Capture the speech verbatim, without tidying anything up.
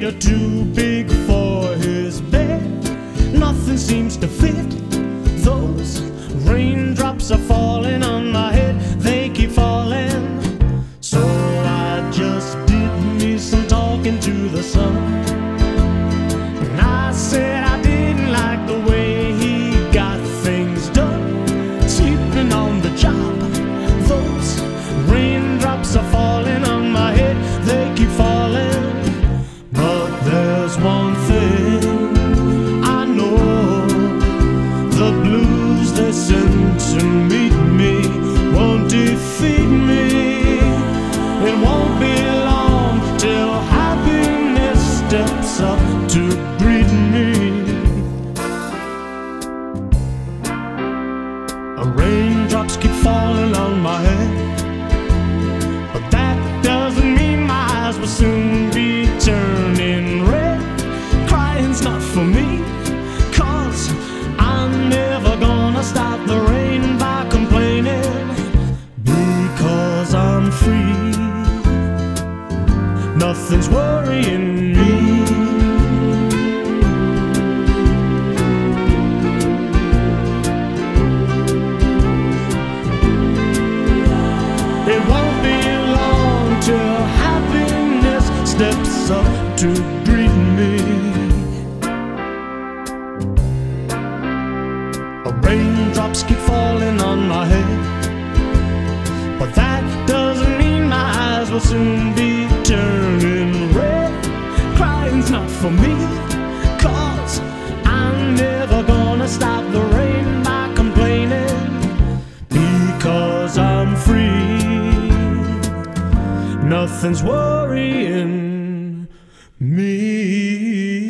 are too big for his bed. Nothing seems to fit. Those raindrops are falling on my head. They keep falling. So I just did me some talking to the sun. And I said I didn't like the way he got things done. Sleeping on the job. Those raindrops are falling on my head. They keep falling. But there's one thing I know. The blues they send to meet me won't defeat me. It won't be long till happiness steps up to greet me. Raindrops keep falling on my head, but that doesn't mean my eyes will soon be turning red. Crying's not for me, 'cause I'm never gonna stop the rain by complaining. Because I'm free, nothing's worrying me. It won't be long till happiness steps up to greet me. Raindrops keep falling on my head, but that doesn't mean my eyes will soon be turning red. Crying's not for me, 'cause I'm never gonna stop the rain by complaining. Because I'm free, nothing's worrying me.